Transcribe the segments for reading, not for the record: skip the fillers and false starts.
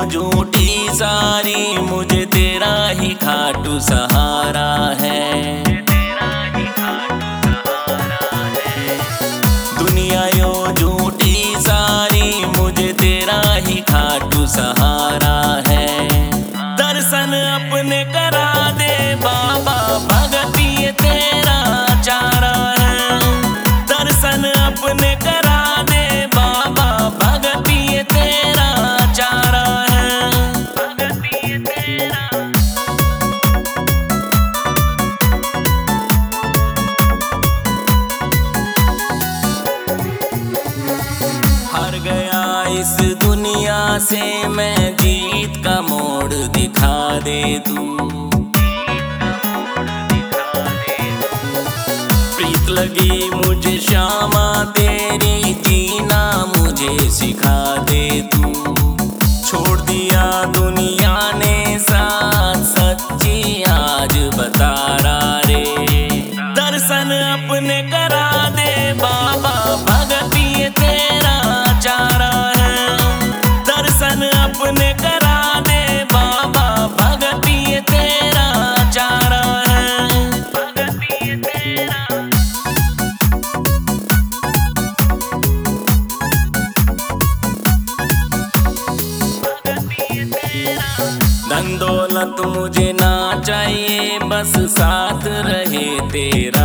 झूठी सारी, मुझे तेरा ही खाटू सहारा है। दुनिया यो झूठी सारी, मुझे तेरा ही खाटू सहारा है। दर्शन अपने करा दे बाबा, भगती ये तेरा चारा है। दर्शन अपने करा दे बाबा, भगती ये तेरा चारा है। भगती ये तेरा। हार गया इस दुनिया से मैं, जीत का मोड़ दिखा दे तू। प्रीत लगी मुझे श्यामा तेरी, जीना मुझे सिखा दे तू। छोड़ दिया दुनिया ने साथ, सच्ची आज बता रहा रे। दर्शन अपने करा दे बाबा, भगती ये तेरा चारा है। दर्शन अपने करा दे बाबा, भगती ये तेरा चारा है। भगती ये तेरा। धन दौलत मुझे ना चाहिए, बस साथ रहे तेरा।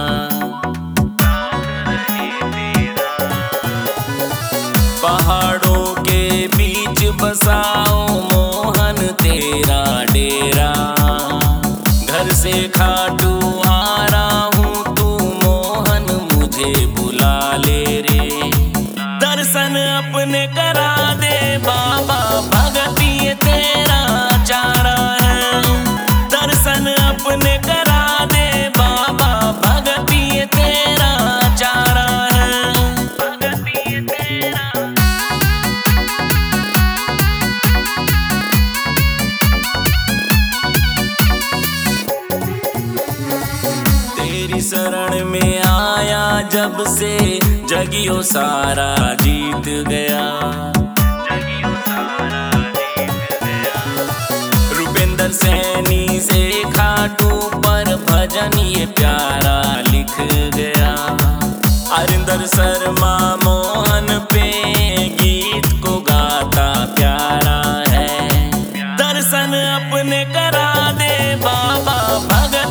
पहाड़ों के बीच बसाओ मोहन तेरा डेरा। घर से खाटू आ रहा हूँ, तू मोहन मुझे बुला ले रे। दर्शन अपने करा दे बाबा, भगती ये तेरा चारा है। दर्शन अपने करा दे बाबा, भगती ये तेरा चारा है। भगती ये तेरा। तेरी शरण में आया जब से, जगियो सारा जीत गया। रुपेंद्र सैनी से खाटू पर भजन ये प्यारा लिख गया। अरिंदर शर्मा मोहन पे गीत को गाता प्यारा है। दर्शन अपने करा दे बाबा, भगत